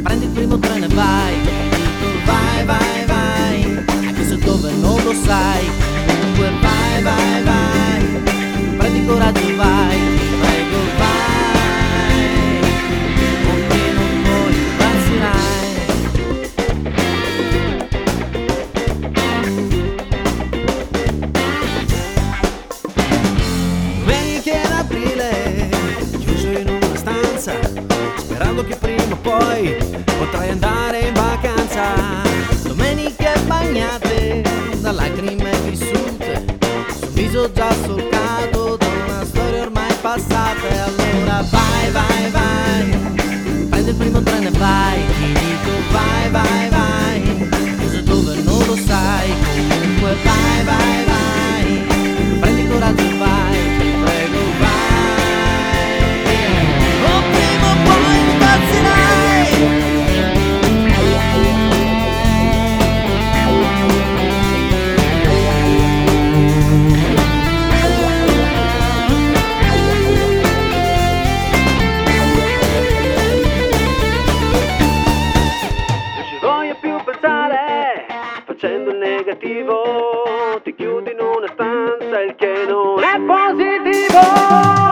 Prendi il primo treno e vai, vai, vai, vai, anche se dove non lo sai. Comunque vai, vai, vai, prendi coraggio e vai, prego vai, con te non poi impazzirai. Domenica in aprile, chiuso in una stanza, sperando che prima o poi potrai andare in vacanza. Domeniche bagnate da lacrime vissute, sul viso già solcato da una storia ormai passata. E allora vai, vai, vai, prendi il primo treno e vai, ti dico vai, vai, vai, cosa dove non lo sai. Comunque vai, vai, vai, prendi coraggio e vai, ti prego vai, o prima o poi impazzirai. Facendo il negativo ti chiudi in una stanza, il che non è positivo.